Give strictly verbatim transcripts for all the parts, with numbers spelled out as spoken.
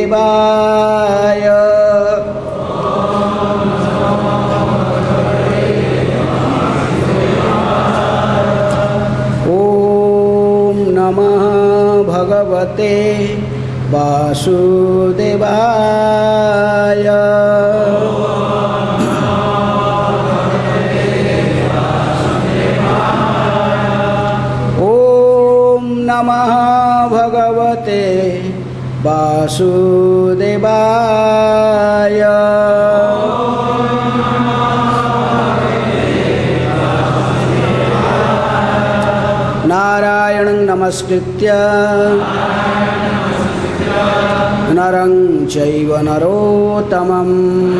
वासुदेवाय। ॐ नमः भगवते वासुदेवाय। नमः भगवते वासुदेवाय। नारायणं नमस्कृत्य नरं चैव नरोत्तमं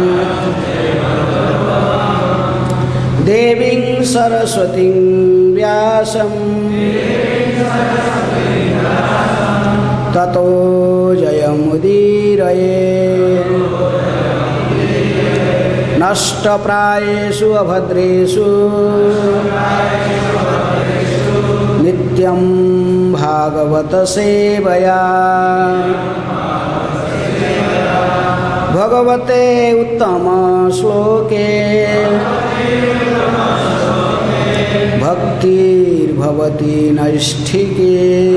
देवीं सरस्वतीं व्यासं ततो जयमुदीरये। नष्टप्रायेषु अभद्रेषु नित्यं भागवत सेवया। भगवते उत्तम श्लोके भक्तिर्भवति नैष्ठिके।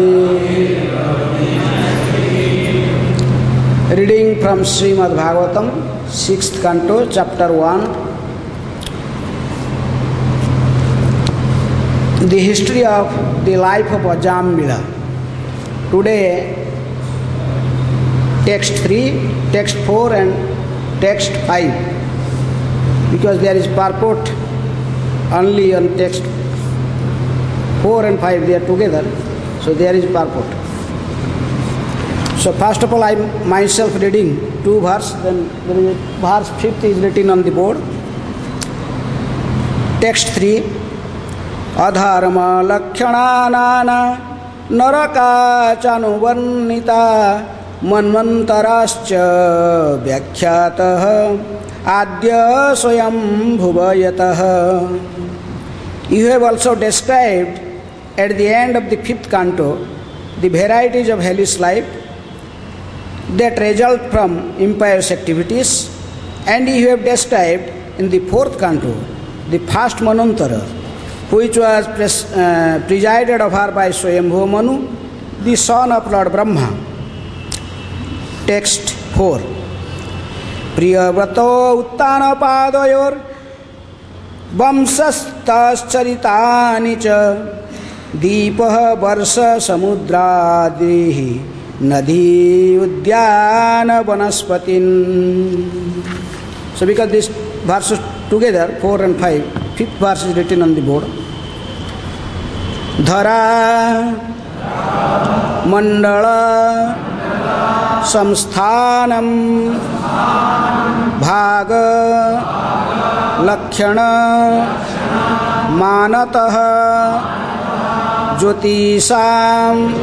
Reading from Srimad Bhagavatam, sixth canto, chapter one. The history of the life of Ajambila. Today, text three, text four and text five. Because there is purport only on text four and five, they are together. So there is purport. So first of all, I am myself reading two verses, then there is verse fifth is written on the board. Text three. Adharma lakshananana narakachanuvarnita manvantarascha vyakhyatah adya swayam bhuvayatah. You have also described at the end of the fifth canto the varieties of hellish life that result from impious activities, and you have described in the fourth canto the first Manvantara, which was pres- uh, presided over by Swayambhu Manu, the son of Lord Brahma. Text four. Priyavrata uttanapadoyor vamsastaschritani cha deepah varsha samudradrihi Nadi Udyana Vanaspatin. So because these verses together, four and five, fifth verse is written on the board. Dhara Mandala Samsthanam Bhaga Lakshana Manataha Jyotisam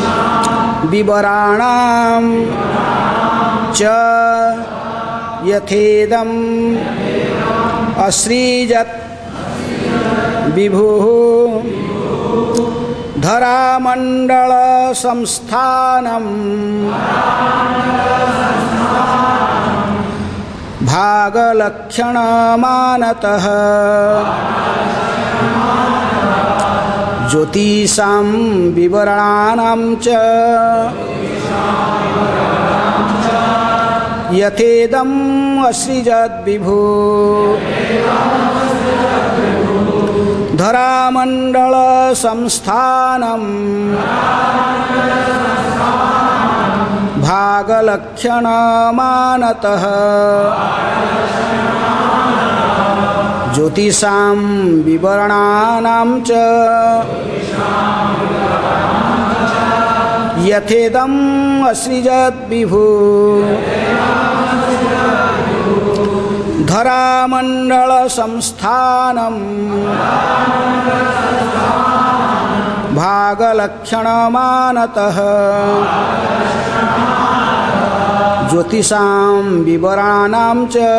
Vibharanam cha yathedam asrijat vibhu dharamandala samsthanam bhagalakshana manataha Jyotisam Vibharanam cha Yathedam Asrijat Vibhu Dharamandala Samsthanam Bhagalakshana Manataha Jyotisam Vibharanam cha Yathedam Asrijat Vibhu Dharamandala Samsthanam Bhagalakshana Manataha Jyotisam Vibharanam cha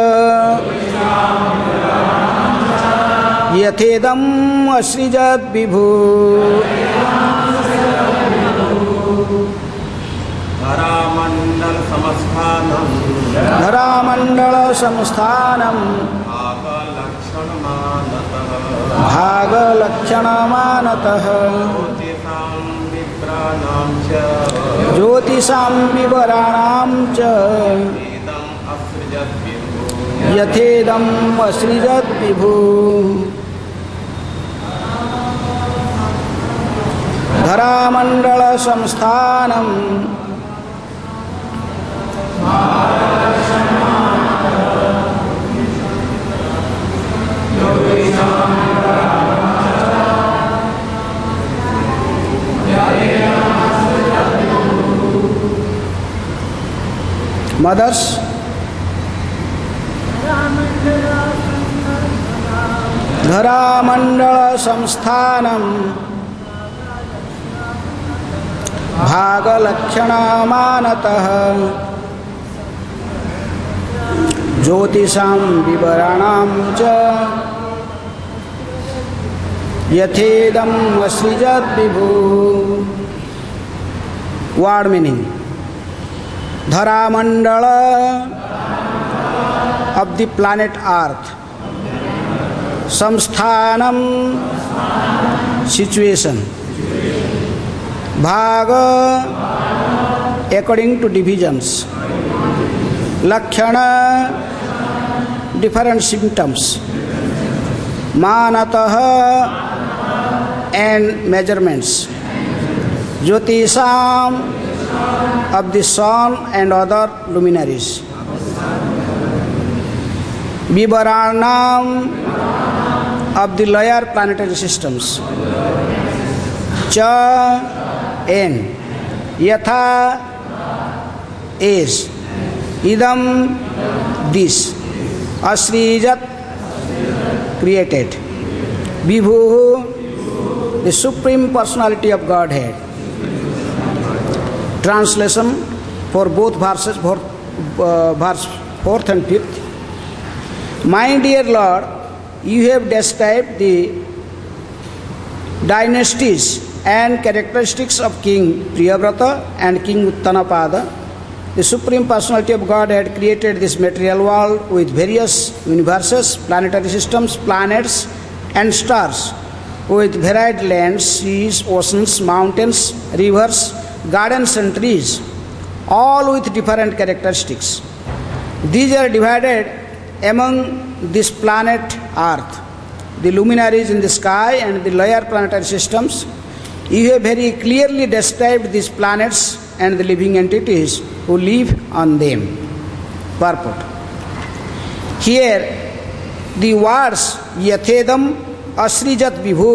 Yathedam Asrijat Vibhu Dharamandala धरामंडल Sansthanam भाग लक्षण मानतः ज्योतिषां विवराणां च यथेदम् असृजत् विभु धरामंडल संस्थानम मदर्स धरामंडल संस्थानम भागलक्षण मानतः ज्योतिषां विवराणां च यथेदम् असृजत् विभु. Word meaning. Dharamandala of the planet Earth. Samsthanam situation. Bhaga according to divisions. Lakshana different symptoms. Manataha and measurements. Jyotisam of the sun and other luminaries. Vivaranam of the lower planetary systems. Cha and Yatha is. Idam this. Asrijat created. Vibhu the Supreme Personality of Godhead. Translation for both verses, for uh, verse fourth and fifth. My dear Lord, you have described the dynasties and characteristics of King Priyavrata and King Uttanapada. The Supreme Personality of God had created this material world with various universes, planetary systems, planets and stars, with varied lands, seas, oceans, mountains, rivers, gardens and trees, all with different characteristics. These are divided among this planet Earth, the luminaries in the sky and the lower planetary systems. You have very clearly described these planets and the living entities who live on them. Purport. Here, the words Yathedam Asrijat Vibhu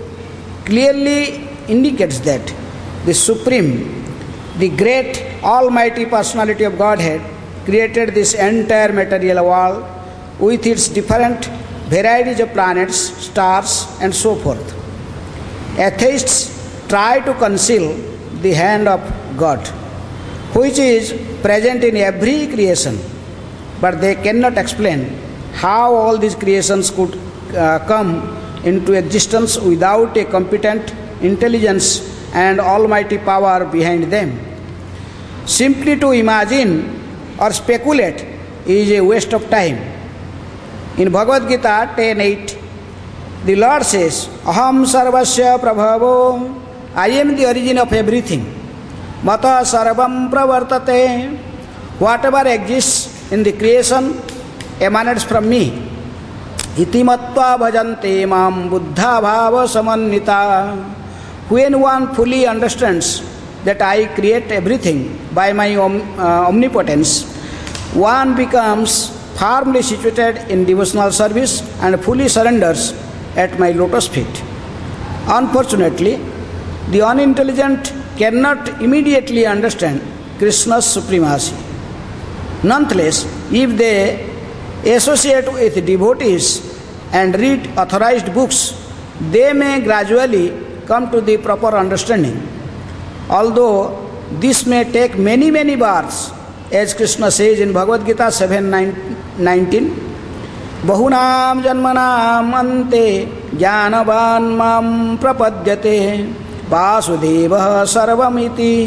clearly indicates that the Supreme, the great Almighty Personality of Godhead created this entire material world with its different varieties of planets, stars and so forth. Atheists try to conceal the hand of God, which is present in every creation, but they cannot explain how all these creations could uh, come into existence without a competent intelligence and almighty power behind them. Simply to imagine or speculate is a waste of time. In Bhagavad Gita ten eight, the Lord says, Aham sarvasya prabhavo, I am the origin of everything. Mata sarvam pravartate, whatever exists in the creation emanates from me. Iti matva bhajante mam buddha bhava samannita. When one fully understands that I create everything by my om, uh, omnipotence, one becomes firmly situated in devotional service and fully surrenders at my lotus feet. Unfortunately, the unintelligent cannot immediately understand Krishna's supremacy. Nonetheless, if they associate with devotees and read authorized books, they may gradually come to the proper understanding. Although this may take many, many births, as Krishna says in Bhagavad Gita seven nineteen, Bahunam janmanam ante jnanavan mam prapadyate vasudevah sarvamiti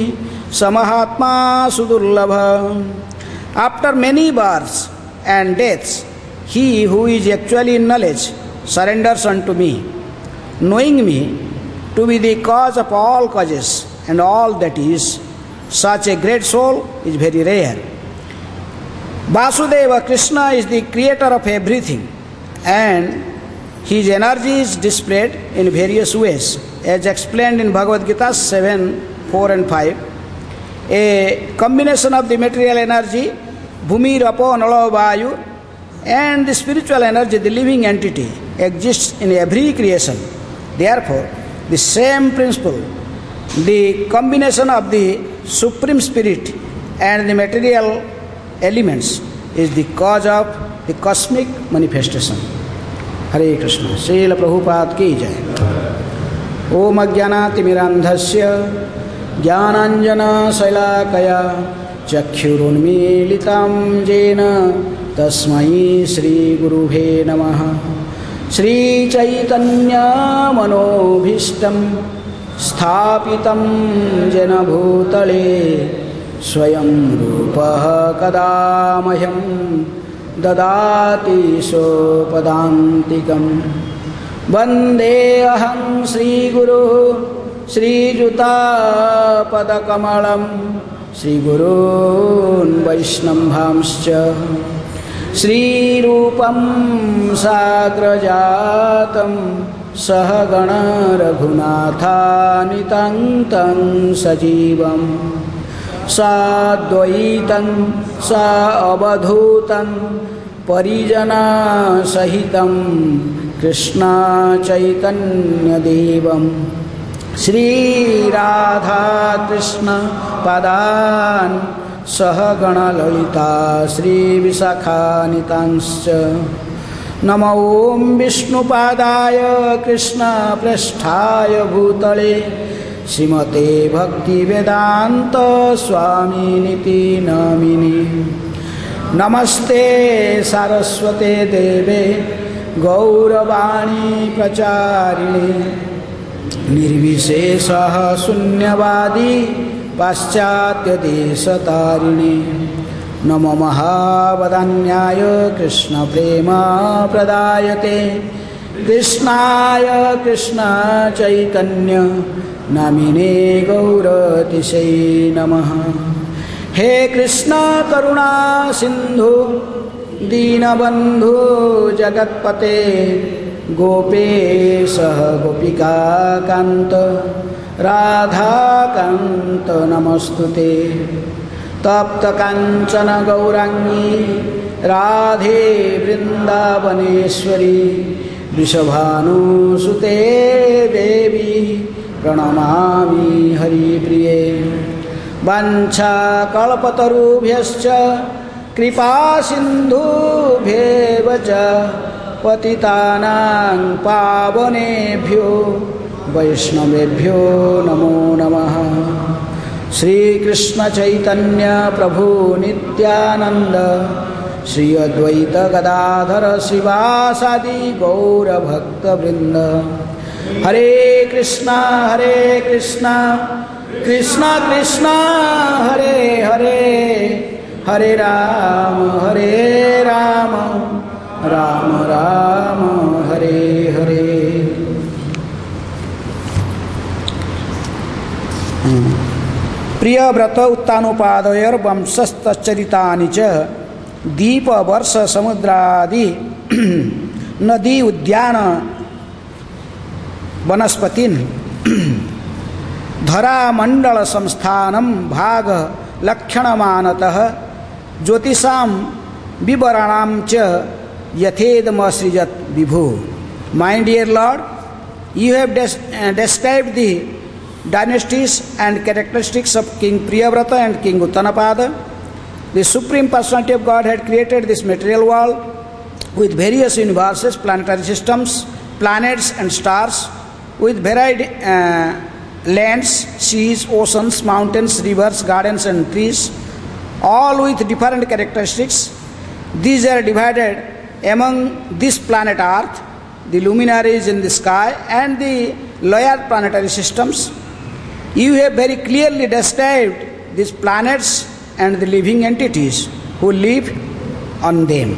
Samahatma Sudurlabha. After many births and deaths, he who is actually in knowledge surrenders unto me, knowing me to be the cause of all causes and all that is. Such a great soul is very rare. Vasudeva Krishna is the creator of everything, and his energy is displayed in various ways, as explained in Bhagavad Gita seven, four and five. A combination of the material energy, Bhumi, Rapo, Nalo, Vayu, and the spiritual energy, the living entity, exists in every creation. Therefore, the same principle, the combination of the Supreme Spirit and the material elements, is the cause of the cosmic manifestation. Hare Krishna. Srila Prabhupada ki jai. Om Ajnanatimmirandhasya Jnananjana Sailakaya Chakshurunmilitam Jena Tasmai Shri Gurubhe Namaha. Shri Chaitanya Manobhishtam Sthapitam Jena Bhutale Swayam Rupaha Kadamahyam Dadati Sopadantikam Vande Aham Shri Guru Shri Juta Padakamalam Shri Gurun Vaishnambhamscha Shri Rupam Sagrajatam Sahagana Raghunatha Nitantam Sajivam Sadvaitam Sa Abadhutam Parijana Sahitam Krishna Chaitanya Devam Shri Radha Krishna Padan Sahagana Lalita Shri Visakha Nitanscha Namo Om Vishnu Padaya Krishna Prasthaya Bhutale Srimate Bhakti Vedanta Swami Niti Namini Namaste Saraswate Deve Gauravani Pracharini Nirvishesha Sunyavadi Paschatya Desatarini Namo Mahavadanyaya Krishna Prema Pradayate Krishnaya Krishna Chaitanya Namine Gauratishe Namaha. He Krishna Karuna Sindhu Dinabandhu Jagatpate Gopesha Gopika Kanta Radha Kanta Namastute Tapta Kanchana Gaurangi Radhe Vrindavaneshwari Vrishabhanu Sute Devi Pranamami Hari Priye Vancha Kalpatarubhyascha Kripa Sindhu Bhevacha Patitanang Pavanebhyo Vaishnavebhyo Namo Namaha. Shri Krishna Chaitanya Prabhu Nityananda Shri Advaita Gadadhara Srivasadi Gaura Bhakta Vrinda. Hare Krishna Hare Krishna Krishna Krishna Hare Hare Hare Rama Hare Rama Rama Rama Hare Hare. प्रियव्रत उत्तानोपादयर वंशस्तचरितानि च दीप वर्ष समुद्रादि नदी उद्यान वनस्पतिन धरा मंडल संस्थानम भाग लक्षणमानतः ज्योतिषाम विवरणाम च यथेदमसृजत विभु. My dear Lord, you have des- described the dynasties and characteristics of King Priyavrata and King Uttanapada. The Supreme Personality of God had created this material world with various universes, planetary systems, planets and stars, with varied uh, lands, seas, oceans, mountains, rivers, gardens and trees, all with different characteristics. These are divided among this planet Earth, the luminaries in the sky, and the lower planetary systems. You have very clearly described these planets and the living entities who live on them.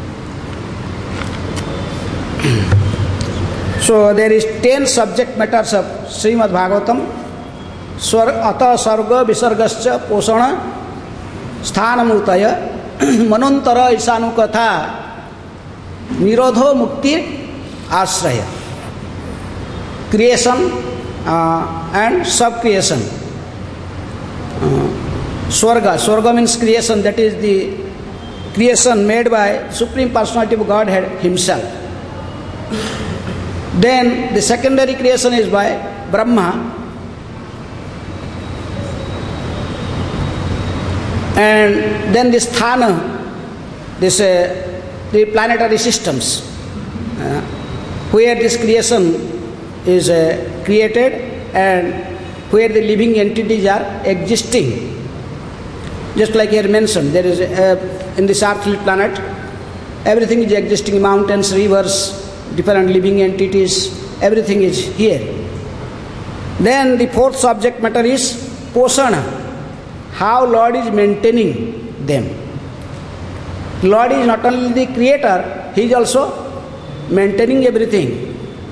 So there is ten subject matters of Srimad Bhagavatam. Swar, Ata Sarga Visargascha Posana Sthanamutaya Manantara Isanukatha Nirodho Mukti Asraya. Creation uh, and sub-creation. Uh, Swarga. Swarga means creation, that is the creation made by Supreme Personality of Godhead Himself. Then the secondary creation is by Brahma. And then this Sthana, this uh, the planetary systems, uh, where this creation is uh, created and where the living entities are existing. Just like here mentioned, there is uh, in this earthly planet, everything is existing, mountains, rivers, different living entities, everything is here. Then the fourth subject matter is Posana, how Lord is maintaining them. Lord is not only the creator, He is also maintaining everything.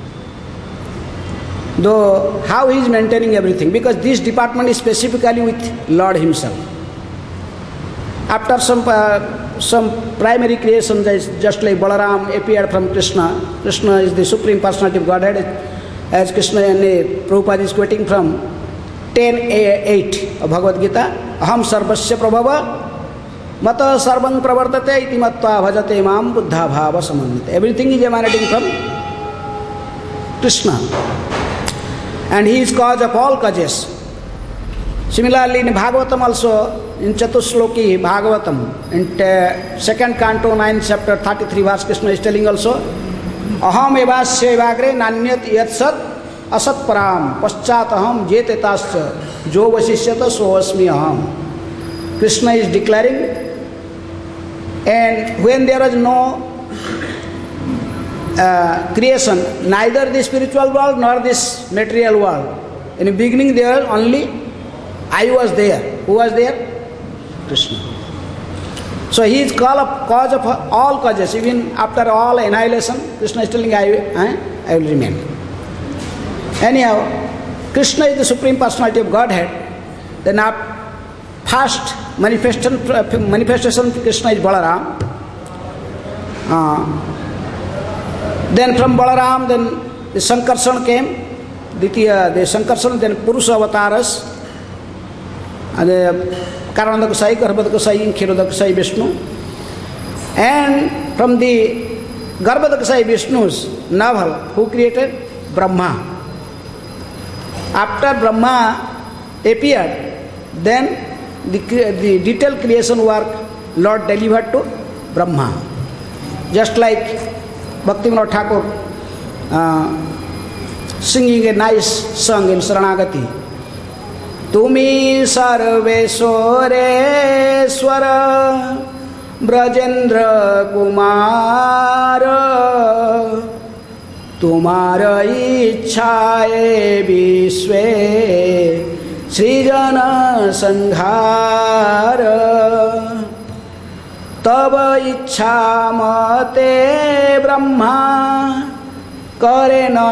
Though how He is maintaining everything, because this department is specifically with Lord Himself. After some uh, some primary creation, just like Balaram appeared from Krishna. Krishna is the Supreme Personality of Godhead, as Krishna and uh, Prabhupada is quoting from ten eight of Bhagavad Gita. Aham sarvasya prabhava mata sarvam pravartate iti matva bhajate mam buddha bhava samannite. Everything is emanating from Krishna. And He is cause of all causes. Similarly, in Bhagavatam also, in Chatusloki Bhagavatam, in uh, second canto, ninth chapter, thirty-three verse, Krishna is telling also, Aham evasya evagre nanyat yatsat asat param paschat aham jetetascha jo vasishyata so asmi aham. Krishna is declaring, and when there is no uh, creation, neither the spiritual world nor this material world. In the beginning there was only I was there. Who was there? Krishna. So He is cause of all causes. Even after all annihilation, Krishna is telling, I, eh, I will remain. Anyhow, Krishna is the Supreme Personality of Godhead. Then our first manifestation, manifestation Krishna is Balaram. Uh, then from Balaram, then the Sankarsana came. Ditya, the Sankarsana, then Purusha Avataras. And Karananda Kusai, Garbhada Kusai, Khiroda Kusai Vishnu. And from the Garbhada Kusai Vishnu's navel, who created? Brahma. After Brahma appeared, then the, the detailed creation work Lord delivered to Brahma. Just like Bhaktivinoda Thakur uh, singing a nice song in Saranagati. Tumi sarveswareswara Brajendra Kumara Tumara ichhaye vishwe Srijana sanghara Tava ichha mate Brahma Kare na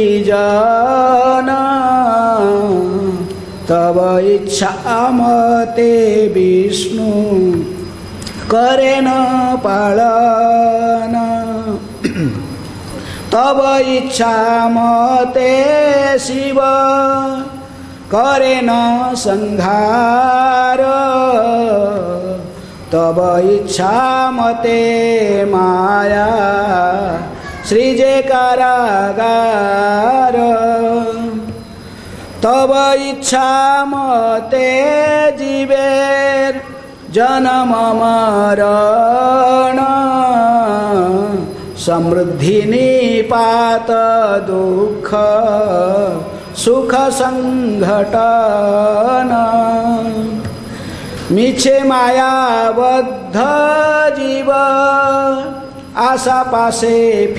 Srijana Tava ichha mate Vishnu Karena palana Tava ichha mate Shiva Karena sanghara Tava ichha mate Maya Srije karagara Tava ichha mate jiver janama marana samruddhi nipata dukha sukha sanghatana miche maya baddha jiva asa pase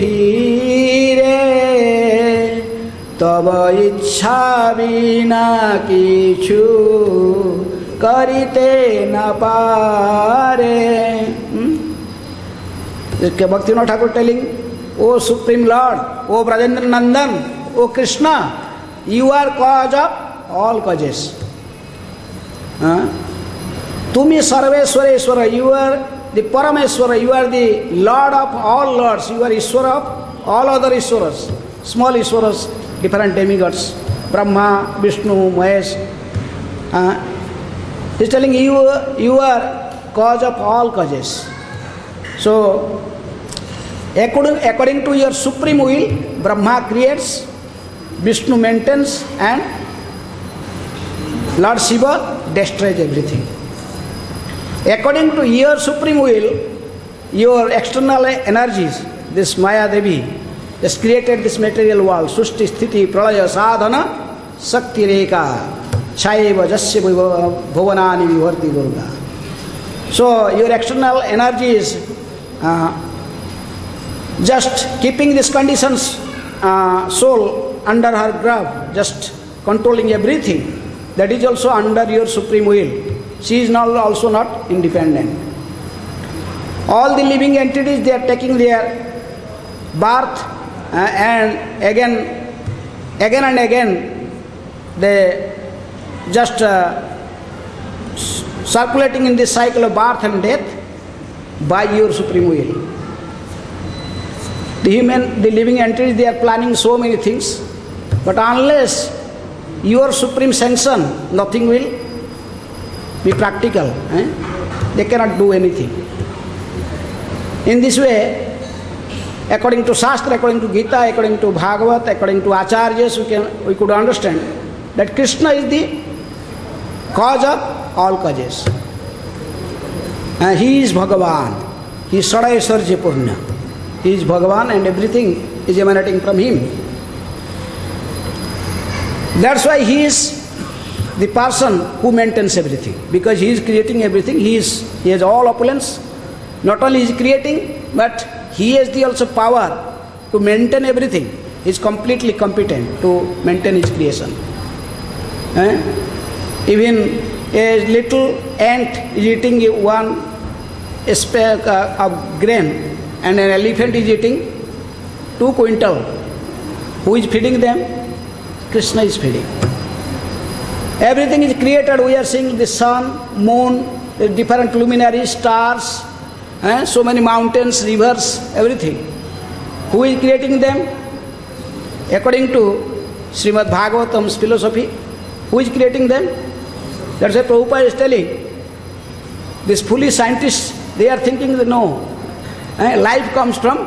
phire Tava ichha vina kichu karite na pare. Hmm? Bhaktivinoda Thakur telling, O Supreme Lord, O Brajendra Nandan, O Krishna, you are cause of all causes. Tumi Sarveswareshwara, you are the Parameswara, you are the Lord of all lords, you are Ishwara of all other Ishwaras, small Ishwaras, different demigods, Brahma, Vishnu, Mahesh. Uh, he is telling you, you are cause of all causes. So, according, according to your supreme will, Brahma creates, Vishnu maintains, and Lord Shiva destroys everything. According to your supreme will, your external energies, this Maya Devi, has created this material world, Sushti, Sthiti, Pralaya, Sadhana, Sakti Reka, Chaiva, Jasya, Bhuvanani, Vivarti, Durga. So, your external energies, uh, just keeping these conditions, uh, soul under her grasp, just controlling everything, that is also under your supreme will. She is not also not independent. All the living entities, they are taking their birth uh, and again, again and again, they just uh, circulating in this cycle of birth and death by your supreme will. The human, the living entities, they are planning so many things, but unless your supreme sanction, nothing will be practical. Eh? They cannot do anything. In this way, according to Shastra, according to Gita, according to Bhagavat, according to Acharyas, we, can, we could understand that Krishna is the cause of all causes. And he is Bhagavan. He is Sadaisarja Purna. He is Bhagavan and everything is emanating from him. That's why he is the person who maintains everything. Because he is creating everything, he, is, he has all opulence. Not only is he creating, but he has the also power to maintain everything. He is completely competent to maintain his creation. Eh? Even a little ant is eating one speck of grain, and an elephant is eating two quintal. Who is feeding them? Krishna is feeding. Everything is created. We are seeing the sun, moon, the different luminaries, stars, eh? so many mountains, rivers, everything. Who is creating them? According to Srimad Bhagavatam's philosophy, who is creating them? That's why Prabhupada is telling. These foolish scientists, they are thinking that no, eh? life comes from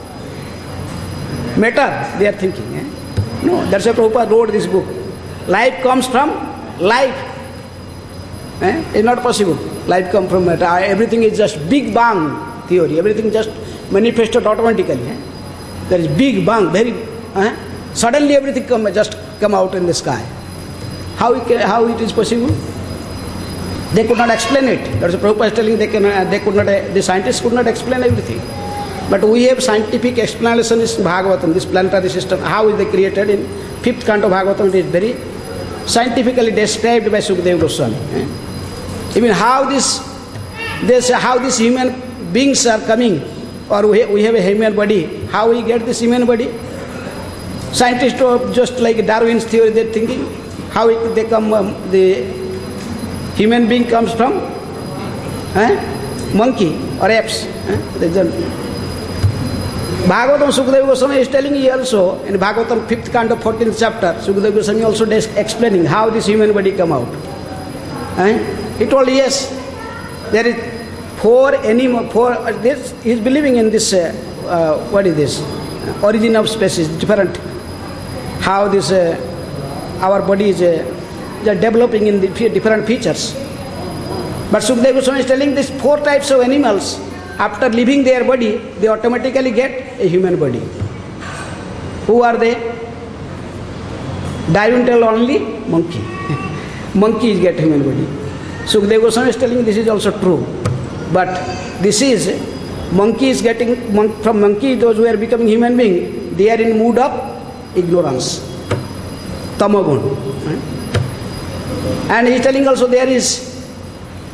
matter, they are thinking. Eh? No, that's why Prabhupada wrote this book. Life comes from life. Eh? It's not possible. Life comes from matter. Everything is just Big Bang theory. Everything just manifested automatically. Eh? There is Big Bang, very eh? suddenly everything come, just come out in the sky. How it, can, how it is possible? They could not explain it. That's what Prabhupada is telling. They can, they could not. The scientists could not explain everything. But we have scientific explanation in Bhagavatam, this planetary system, how is they created in fifth canto Bhagavatam. It is very scientifically described by Sukadeva Goswami. Eh? Even how this, this, how these human beings are coming, or we have, we have a human body, how we get this human body? Scientists are just like Darwin's theory, they're thinking, how it, they come, um, the human being comes from eh? monkey or apes. Eh? Bhagavatam Sukadeva Goswami is telling you also, in Bhagavatam fifth canto fourteenth chapter, Sukadeva Goswami also is explaining how this human body come out. Eh? He told, yes, there is four animal, four, uh, this, he is believing in this, uh, uh, what is this, uh, origin of species, different, how this, uh, our body is uh, developing in the different features. But Sukadeva Goswami is telling these four types of animals, after leaving their body, they automatically get a human body. Who are they? Darwin tell only monkey. Monkeys get human body. Sukadeva Goswami is telling this is also true. But this is, monkey is getting, mon from monkey, those who are becoming human being, they are in mood of ignorance. Tamagun. And he is telling also there is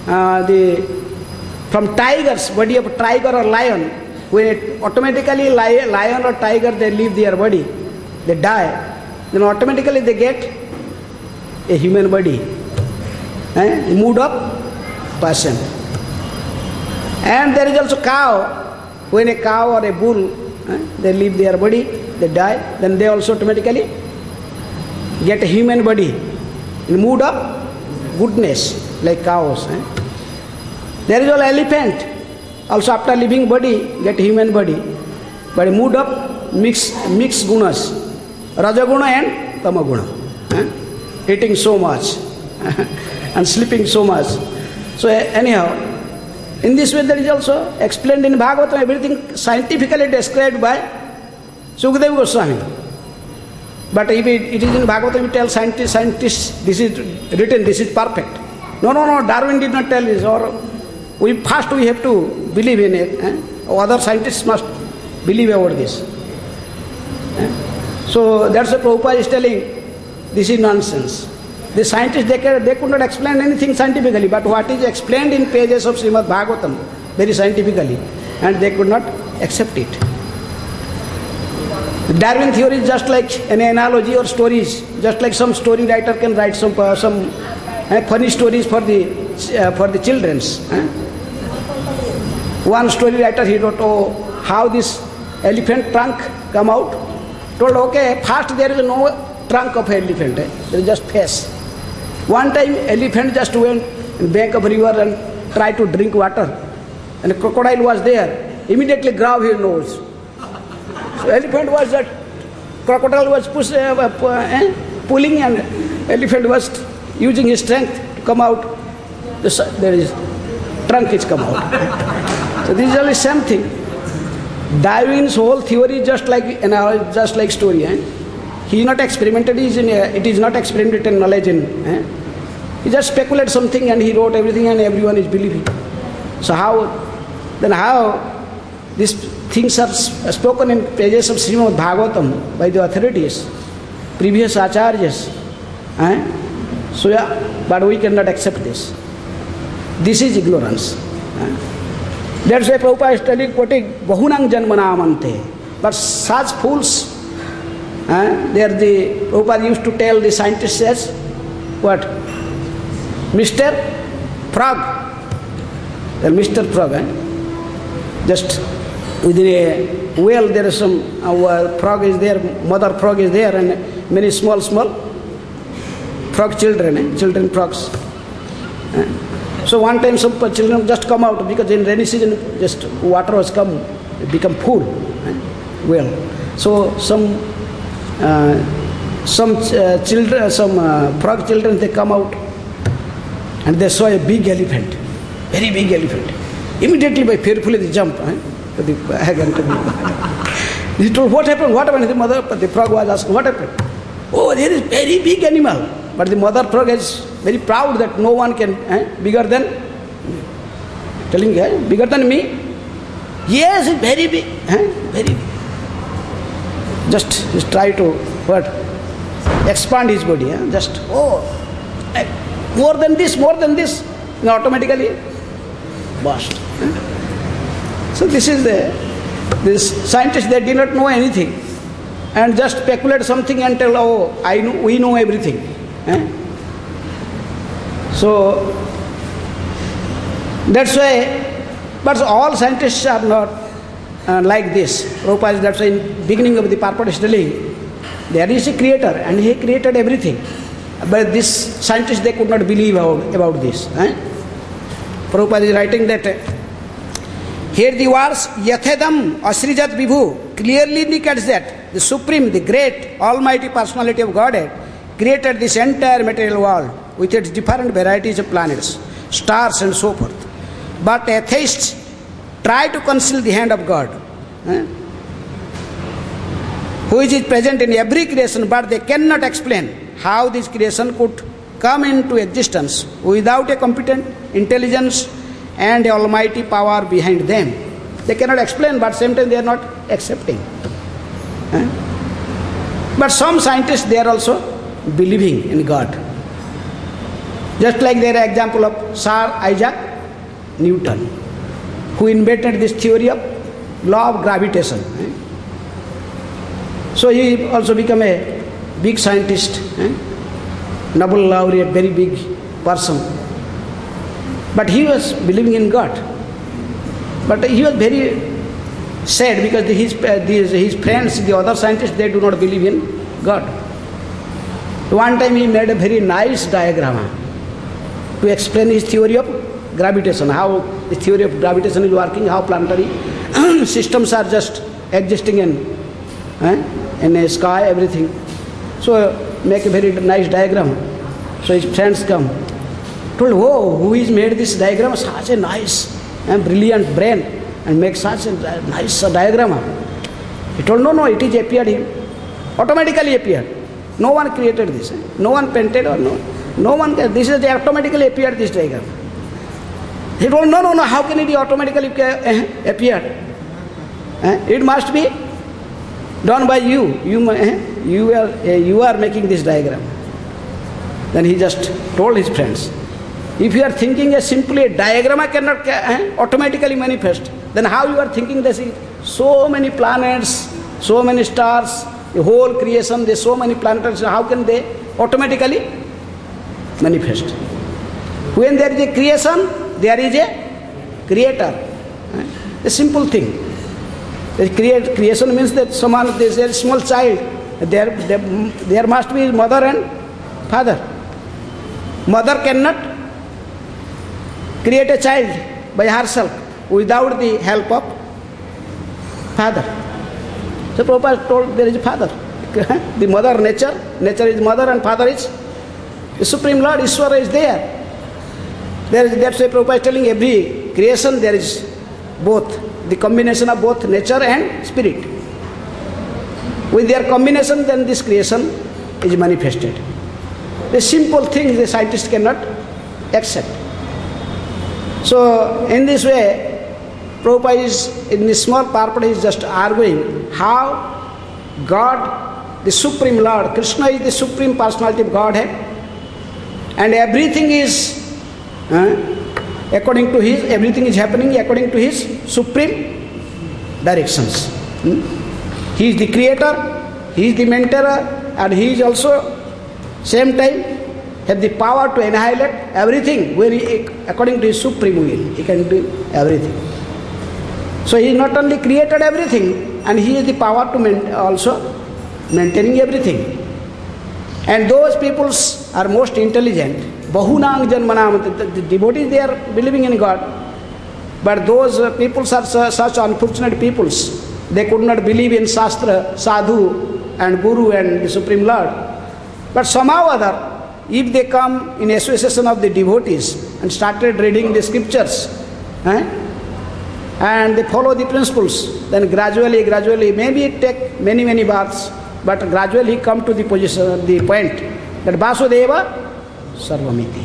uh, the from tiger's body of tiger or lion, when it automatically lion or tiger, they leave their body, they die, then automatically they get a human body, eh? Mood of person. And there is also cow. When a cow or a bull, eh, they leave their body, they die, then they also automatically get a human body in mood of goodness, like cows. Eh? There is also elephant, also after leaving body, get human body, but a mood of mixed mixed gunas, rajaguna and tamaguna, eh? Eating so much and sleeping so much. So anyhow, in this way there is also explained in Bhagavatam, everything scientifically described by Sukadeva Goswami. But if it, it is in Bhagavatam, we tell scientists, scientists, this is written, this is perfect. No, no, no, Darwin did not tell this, or we first we have to believe in it. Eh? Other scientists must believe about this. Eh? So that's what Prabhupada is telling, this is nonsense. The scientists, they, can, they could not explain anything scientifically, but what is explained in pages of Srimad Bhagavatam, very scientifically, and they could not accept it. The Darwin theory is just like an analogy or stories, just like some story writer can write some uh, some uh, funny stories for the uh, for the children's. Eh? One story writer, he wrote, oh, how this elephant trunk come out. Told, okay, first there is no trunk of elephant, eh? There is just face. One time elephant just went in bank of river and tried to drink water, and a crocodile was there, immediately grabbed his nose. So elephant was that, crocodile was push, uh, uh, eh, pulling, and elephant was using his strength to come out. There is trunk is come out. So this is only same thing. Darwin's whole theory is just like you know, just like story. Eh? He is not experimented. Is in a, it is not experimented knowledge in. Eh? He just speculated something and he wrote everything and everyone is believing. So how, then how these things are spoken in pages of Srimad Bhagavatam by the authorities, previous acharyas. Eh? So yeah, but we cannot accept this. This is ignorance. Eh? That's why Prabhupada is telling, quoting, Bahunang Janmanamante. But such fools, eh? They are the, Prabhupada used to tell the scientists as, what? Mister Frog. Well, Mister Frog, eh? Just within a well there is some uh, frog is there, mother frog is there, and many small, small frog children, eh? Children frogs. Eh? So one time some children just come out because in rainy season just water has come, it become full, eh? Well. So some uh, some uh, children, some uh, frog children, they come out and they saw a big elephant, very big elephant. Immediately, by fearfully they jump eh, to the bag and to the He told, what happened? What happened? The mother, the frog was asking, what happened? Oh, there is very big animal. But the mother frog is very proud that no one can, eh, bigger than, telling, eh, bigger than me? Yes, it's very big, eh, very big. Just, just try to, what, expand his body, eh? Just, oh, eh, more than this, more than this, and automatically burst. Eh? So this is the, this scientists, they did not know anything, and just speculate something and tell, oh, I know, we know everything. Eh? So that's why, but all scientists are not uh, like this. Prabhupada, that's why in beginning of the purport is telling, there is a creator and he created everything. But this scientists, they could not believe about, about this. Eh? Prabhupada is writing that here the words Yathedam Asrijat Vibhu clearly indicates that the Supreme, the great, almighty personality of Godhead created this entire material world with its different varieties of planets, stars and so forth. But atheists try to conceal the hand of God, eh? who is present in every creation, but they cannot explain how this creation could come into existence without a competent intelligence and a almighty power behind them. They cannot explain, but same time they are not accepting. Eh? But some scientists, they are also believing in God. Just like there is example of Sir Isaac Newton, who invented this theory of law of gravitation. So he also became a big scientist, Nobel laureate, very big person. But he was believing in God. But he was very sad because his, his, his friends, the other scientists, they do not believe in God. One time he made a very nice diagram to explain his theory of gravitation, how the theory of gravitation is working, how planetary systems are just existing in, eh, in the sky, everything. So make a very nice diagram. So his friends come, told, oh, who has made this diagram? Such a nice and brilliant brain, and make such a nice diagram. He told, no, no, it is appeared here. Automatically appeared. No one created this. Eh? No one painted or no. No one, this is automatically appeared, this diagram. He told, no, no, no, how can it automatically appear? Eh? It must be done by you. You, eh? you, are, eh, you are making this diagram. Then he just told his friends, if you are thinking a simply a diagram cannot eh, automatically manifest, then how you are thinking this is so many planets, so many stars, the whole creation, there are so many planets, how can they automatically manifest? When there is a creation, there is a creator. A simple thing. The create, creation means that someone, there is a small child, there, there, there must be mother and father. Mother cannot create a child by herself without the help of father. So Prabhupada told there is a father. The mother nature, nature is mother and father is the Supreme Lord, Ishvara is there. There is, that's why Prabhupada is telling every creation there is both, the combination of both nature and spirit. With their combination then this creation is manifested. The simple things the scientist cannot accept. So in this way, Prabhupada is, in this small purport, is just arguing how God, the Supreme Lord, Krishna is the Supreme Personality of Godhead, and everything is uh, according to His, everything is happening according to His supreme directions. Hmm? He is the Creator, He is the Maintainer, and He is also same time have the power to annihilate everything where he, according to His supreme will. He can do everything. So He not only created everything, and He has the power to main, also maintaining everything. And those peoples are most intelligent. Bahunang janmanam, the, the, the devotees, they are believing in God. But those uh, peoples are su such unfortunate peoples. They could not believe in Shastra, Sadhu and Guru and the Supreme Lord. But somehow or other, if they come in association of the devotees and started reading the scriptures, eh, and they follow the principles, then gradually, gradually, maybe it take many, many births, but gradually come to the position, the point that Vasudeva Sarvamiti.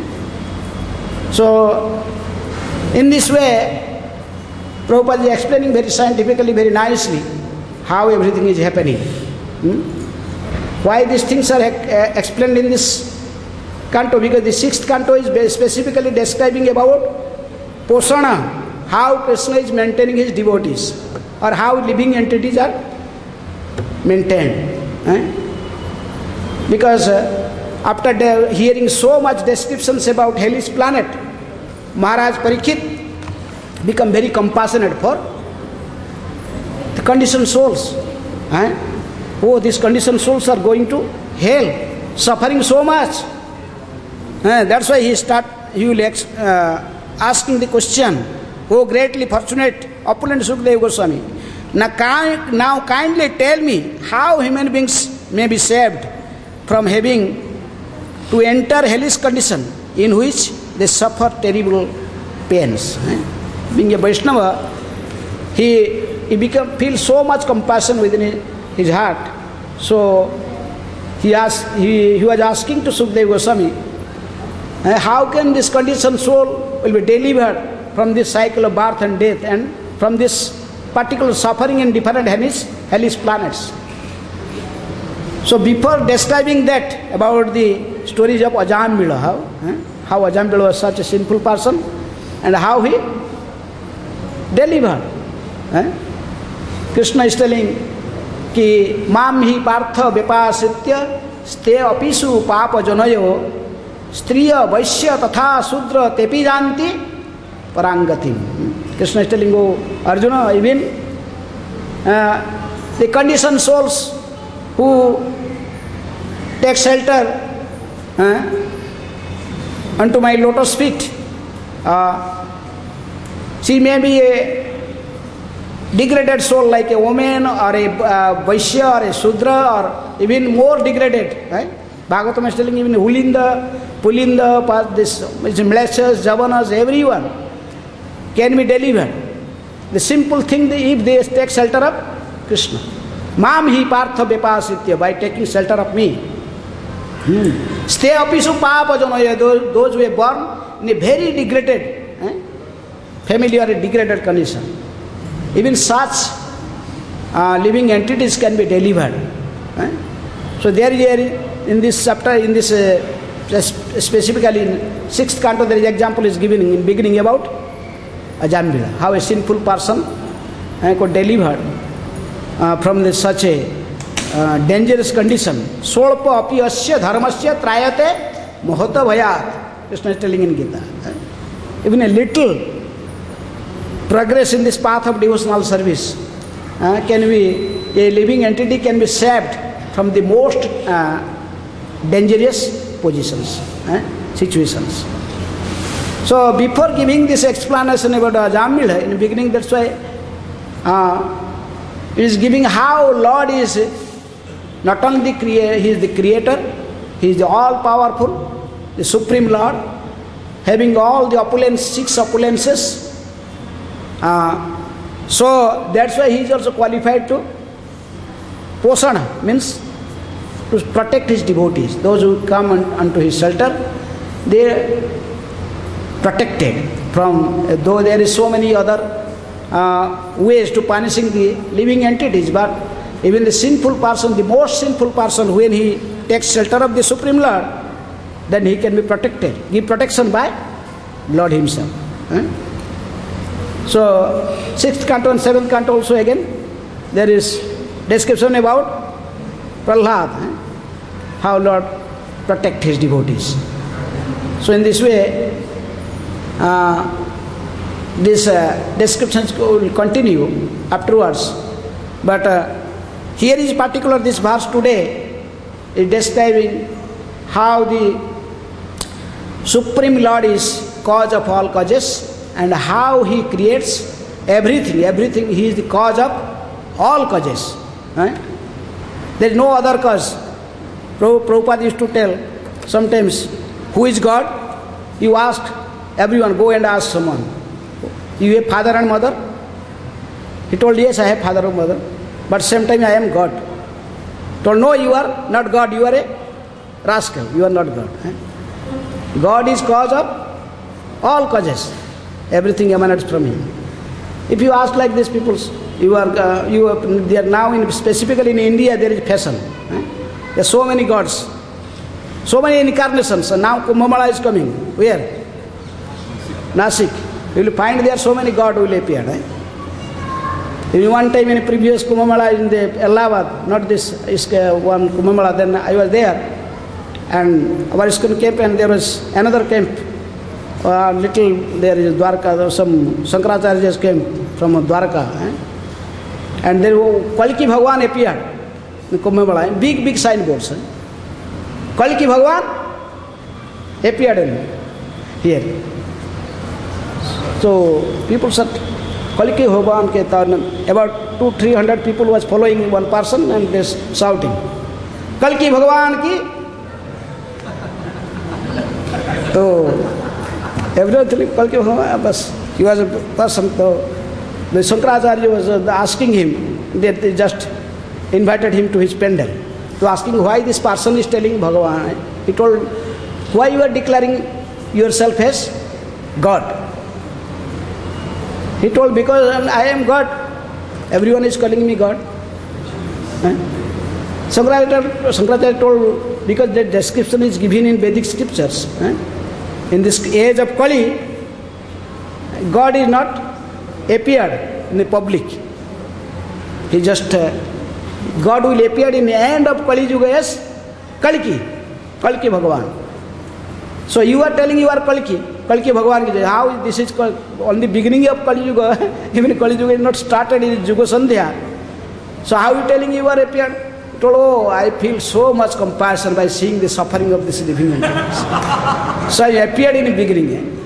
Eh? So, in this way, Prabhupada is explaining very scientifically, very nicely how everything is happening. Hmm? Why these things are uh, explained in this canto? Because the sixth canto is specifically describing about Posana, how Krishna is maintaining his devotees, or how living entities are maintained. Eh? Because uh, after the, hearing so much descriptions about hellish planet, Maharaj Parikshit become very compassionate for the conditioned souls. Eh? Oh, these conditioned souls are going to hell, suffering so much. Uh, that's why he start. He will ex, uh, asking the question. Oh, greatly fortunate, opulent Sukadeva Goswami. Now, kind, now kindly tell me how human beings may be saved from having to enter hellish condition in which they suffer terrible pains. Uh, being a Vaishnava, he he become feel so much compassion within his, his heart. So he asked, he, he was asking to Sukadeva Goswami, uh, how can this conditioned soul will be delivered from this cycle of birth and death and from this particular suffering in different hellish, hellish planets? So before describing that about the stories of Ajambila, how, eh, how Ajambila was such a sinful person and how he delivered. Eh? Krishna is telling कि माम ही पार्थ व्यपाश्रित्य स्ते अपिषु पाप जनयो स्त्रिय वैश्य तथा शूद्र तेपि जानति परांगति. Krishna is telling, oh Arjuna, even uh, the conditioned souls who take shelter uh, unto my lotus feet, uh, she may be a degraded soul like a woman or a uh, Vaishya or a Shudra or even more degraded. Right? Bhagavatam is telling even Hulinda, Pulinda, this Mleshas, Javanas, everyone can be delivered. The simple thing, if they take shelter of Krishna. Mam hi partha vyapasitya, by taking shelter of me. Hmm. Stay apisu papa janaya, those, those who were born in a very degraded, eh, family or a degraded condition. Even such uh, living entities can be delivered. Eh? So there in this chapter, in this uh, specifically in sixth canto, there is example is given in beginning about Ajambila, how a sinful person uh, could deliver uh, from this, such a uh, dangerous condition. Solpa api asya dharmasya trayate mohata bhayat. Krishna is telling in Gita. Eh? Even a little progress in this path of devotional service uh, can be, a living entity can be saved from the most uh, dangerous positions, uh, situations. So before giving this explanation about Ajambila, in the beginning, that's why uh, it is giving how Lord is not only the creator, He is the creator, He is the all-powerful, the supreme Lord, having all the opulence, six opulences. Uh, so that's why he is also qualified to posana, means to protect his devotees. Those who come un, unto his shelter, they are protected from, uh, though there is so many other uh, ways to punishing the living entities, but even the sinful person, the most sinful person, when he takes shelter of the Supreme Lord, then he can be protected, give protection by Lord himself. Eh? So, sixth canto and seventh canto also again, there is description about Prahlad, eh? how Lord protect his devotees. So in this way, uh, these uh, descriptions will continue afterwards. But uh, here is particular, this verse today is describing how the Supreme Lord is cause of all causes, and how he creates everything, everything, he is the cause of all causes. Right? There is no other cause. Prabhupada used to tell sometimes, who is God? You ask everyone, go and ask someone. You have father and mother? He told, yes, I have father and mother, but same time I am God. He told, no, you are not God, you are a rascal, you are not God. God is cause of all causes. Everything emanates from him. If you ask like these people, you are, uh, you are, they are now in, specifically in India, there is fashion. Eh? There are so many gods, so many incarnations. And now Kumbh Mela is coming. Where? Nasik. You will find there so many gods will appear. Eh? In one time in a previous Kumbh Mela in the Allahabad, not this is uh, one Kumbh Mela, then I was there, and our ISKCON camp, and there was another camp. Uh, little there is Dwarka, there some Shankaracharya's came from Dwarka, eh? And there Kalki Bhagwan appeared in Kumbh Mela, big big signboards. Eh? Kalki Bhagwan appeared in here. So people said Kalki Bhagwan ke tarn, about two three hundred people was following one person and they shouting Kalki Bhagwan ki. So everything, he was a person, so the Shankaracharya was asking him, they just invited him to his pendal, to asking why this person is telling Bhagavan. He told, why you are declaring yourself as God? He told, because I am God, everyone is calling me God. Shankaracharya, Shankaracharya told, because that description is given in Vedic scriptures. Eh? In this age of Kali, God is not appeared in the public. He just, uh, God will appear in the end of Kali Yuga as Kalki, Kalki Bhagavan. So you are telling you are Kalki, Kalki Bhagavan. How this is on the beginning of Kali Yuga, even Kali Yuga is not started in Yuga Sandhya. So how are you telling you are appeared? He told, oh, I feel so much compassion by seeing the suffering of this living entities. So I appeared in the beginning.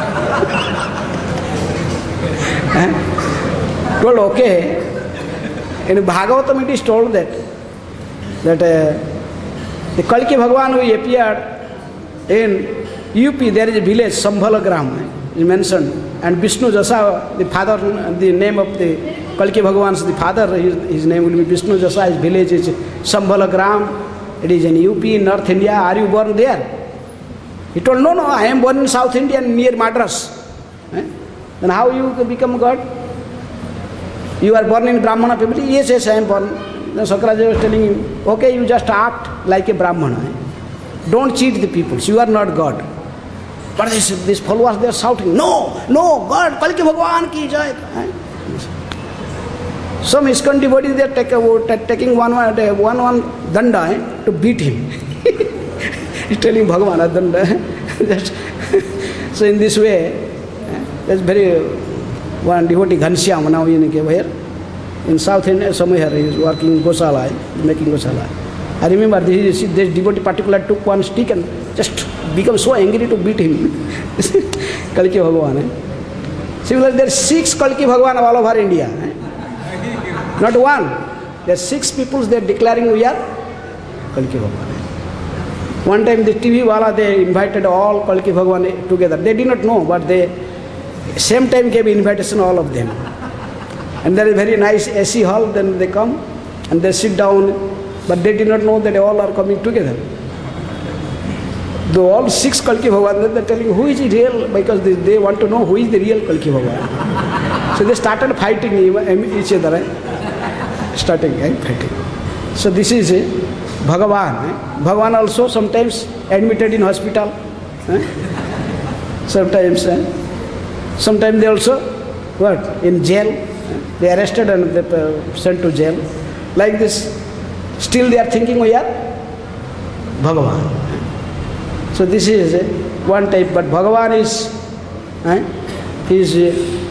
eh? Told, okay. In Bhagavatam it is told that that uh, the Kalki Bhagavan who appeared in U P, there is a village, Sambhalagram, is mentioned, and Vishnu Jasa, the father, the name of the Kalki Bhagavan's the father, his, his name will be Vishnu Jasa, his village is Sambhalagram, it is in U P, in North India. Are you born there? He told, no, no, I am born in South India near Madras. Eh? Then how you become God? You are born in Brahmana family? Yes, yes, I am born. Then Shankaracharya was telling him, okay, you just act like a Brahmana. Eh? Don't cheat the people, you are not God. But this, these followers, they are shouting, no, no, God, Kalki Bhagavan ki jai. Eh? Some ISKCON devotees, they are take, taking one one, one, one danda eh, to beat him. He's telling Bhagavan, danda. So in this way, eh, that's very, one devotee, Ghanshyam, now in where? In South India, somewhere he is working in Gosala, making Gosala. I remember this, this devotee particular took one stick and just become so angry to beat him. Kalki Bhagavan. Eh? Similarly, there are six Kalki Bhagavan all over India. Eh? Not one. There are six people they are declaring we are Kalki Bhagavan. One time the T V wala, they invited all Kalki Bhagavan together. They did not know, but they same time gave invitation all of them. And there is very nice A C hall, then they come and they sit down, but they did not know that all are coming together. Though all six Kalki Bhagavan, they are telling who is the real, because they, they want to know who is the real Kalki Bhagavan. So they started fighting each other. Eh? Starting eh? fighting. So this is eh? Bhagavan. Eh? Bhagavan also sometimes admitted in hospital. Eh? Sometimes. Eh? Sometimes they also, what, in jail, they arrested and they uh, sent to jail. Like this, still they are thinking we are Bhagavan. So this is uh, one type, but Bhagavan is, uh, he is,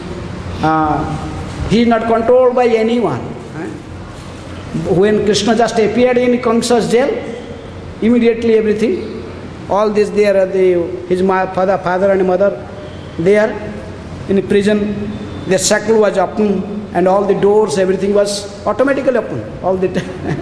uh, he is not controlled by anyone. Uh, when Krishna just appeared in Kamsa's jail, immediately everything, all this there, the, his father, father and mother, they are in prison, their shackle was open and all the doors, everything was automatically open all the time.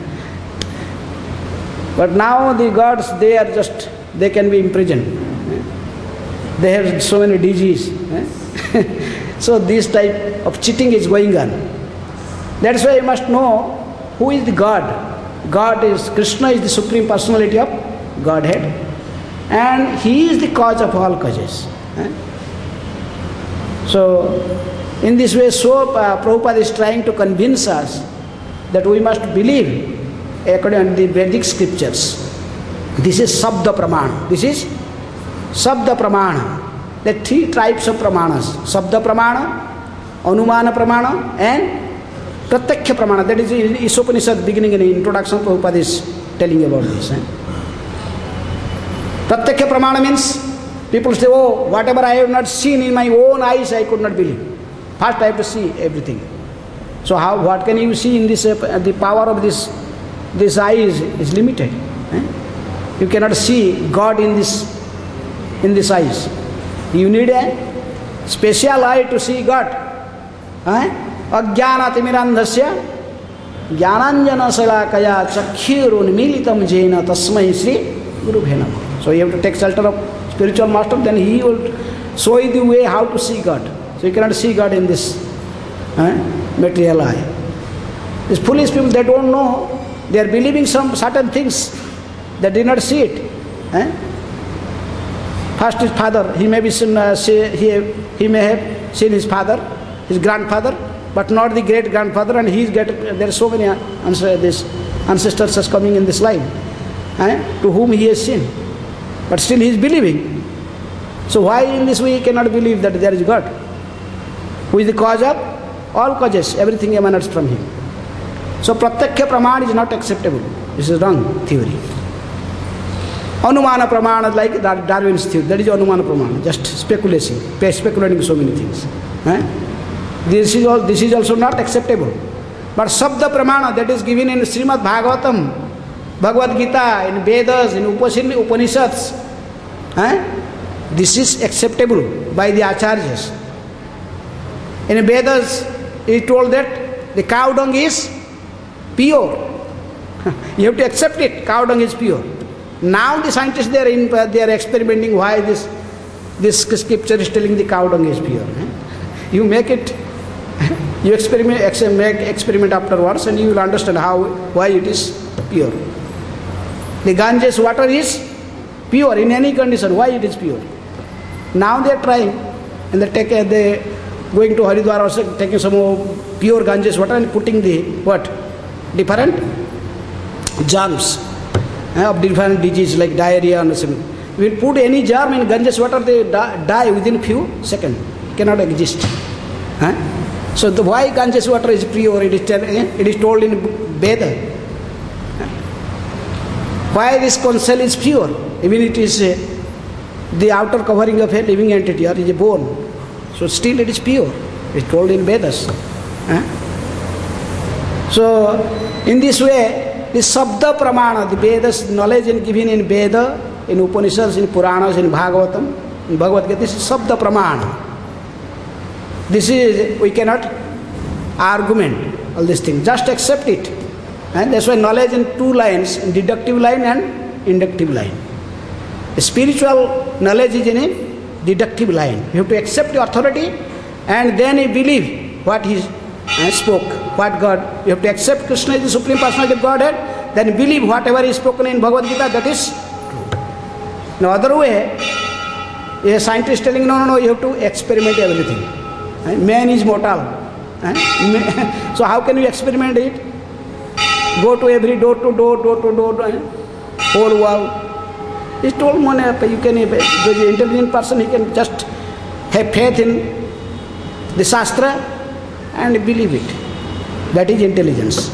But now the gods, they are just, they can be imprisoned. They have so many diseases. So this type of cheating is going on. That's why you must know who is the God. God is, Krishna is the Supreme Personality of Godhead. And He is the cause of all causes. So, in this way, so uh, Prabhupada is trying to convince us that we must believe according to the Vedic scriptures. This is Sabda Pramana. This is Sabda Pramana. There are three types of Pramanas. Sabda Pramana, Anumana Pramana and Pratyakya Pramana. That is in Isopanishad beginning in the introduction, Prabhupada is telling about this. Eh? Pratyakya Pramana means people say, oh, whatever I have not seen in my own eyes, I could not believe. First I have to see everything. So how, what can you see in this, uh, the power of this, this eye is, is limited. Eh? You cannot see God in this, in this eyes. You need a special eye to see God. Ajnanatimirandhasya jnananjana salakaya chakkhirunmilitam jena tasmai sri gurubhe namaha. So you have to take shelter of spiritual master, then he will show you the way how to see God. So you cannot see God in this eh, material eye. These foolish people, they don't know. They are believing some certain things. They did not see it. Eh? First his father, he may be seen, uh, see, he, he may have seen his father, his grandfather, but not the great grandfather, and he is get there are so many answers this ancestors as coming in this life, eh, to whom he has seen. But still he is believing. So why in this way he cannot believe that there is God? Who is the cause of all causes? Everything emanates from him. So Pratyaksha Praman is not acceptable. This is wrong theory. Anumana Praman is like Darwin's theory. That is Anumana Praman, just speculation, speculating so many things. Eh? This is all. This is also not acceptable. But Sabda Pramana, that is given in Srimad Bhagavatam, Bhagavad Gita, in Vedas, in Upanishads, eh? This is acceptable by the Acharyas. In Vedas, it is told that the cow dung is pure. You have to accept it. Cow dung is pure. Now the scientists, they are in, they are experimenting why this this scripture is telling the cow dung is pure. Eh? You make it. You experiment, make experiment afterwards, and you will understand how, why it is pure. The Ganges water is pure in any condition. Why it is pure? Now they are trying, and they take they going to Haridwar also taking some pure Ganges water and putting the what different germs uh, of different diseases like diarrhea and something. We will put any germ in Ganges water, they die, die within few seconds. Cannot exist. Huh? So the why Ganges water is pure? It is, it is told in Veda. Why this conch shell is pure? Even it is uh, the outer covering of a living entity, or is a bone. So still it is pure. It is told in Vedas. Huh? So in this way, the Sabda Pramana, the Vedas knowledge is given in Veda, in Upanishads, in Puranas, in Bhagavatam, in Bhagavad Gita, this is Sabda Pramana. This is, we cannot argument all these things, just accept it. And that's why knowledge in two lines, in deductive line and inductive line. A spiritual knowledge is in a deductive line. You have to accept the authority and then you believe what he uh, spoke, what God. You have to accept Krishna is the Supreme Personality of Godhead, then believe whatever is spoken in Bhagavad Gita, that is true. No other way, a scientist telling, no, no, no, you have to experiment everything. Man is mortal. So how can you experiment it? Go to every door to door, door to door, whole world. It's told one, you can, the intelligent person, he can just have faith in the Shastra and believe it. That is intelligence.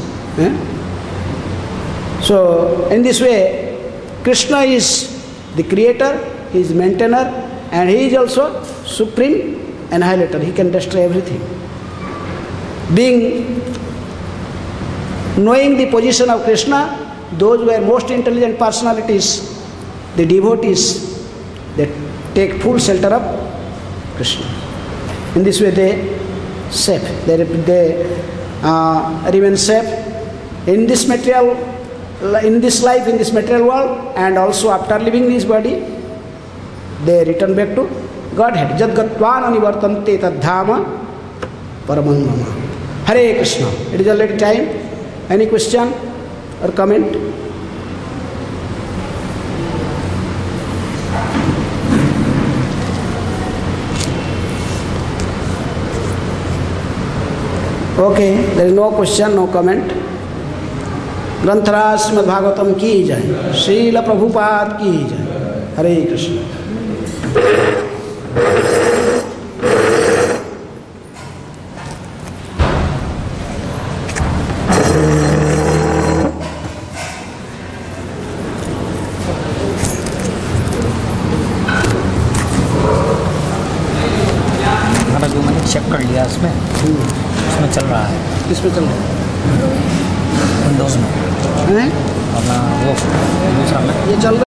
So in this way, Krishna is the creator, he is maintainer, and he is also supreme annihilator. He can destroy everything. Being, knowing the position of Krishna, those who are most intelligent personalities, the devotees, they take full shelter of Krishna. In this way they safe. They, they uh, remain safe in this material, in this life, in this material world, and also after leaving this body, they return back to Godhead. Jad gatvan anivartante tadhama paramam mama. Hare Krishna. It is already time. Any question or comment? Okay, there is no question, no comment. ग्रंथराज Shrimad Bhagavatam की जय, श्रील प्रभुपाद की जय। हरे कृष्ण। हमारा जो मैंने check कर लिया इसमें इसमें चल रहा है। किस पे चल रहा है? विंडोज में हैं? अपना वो दूसरा में ये चल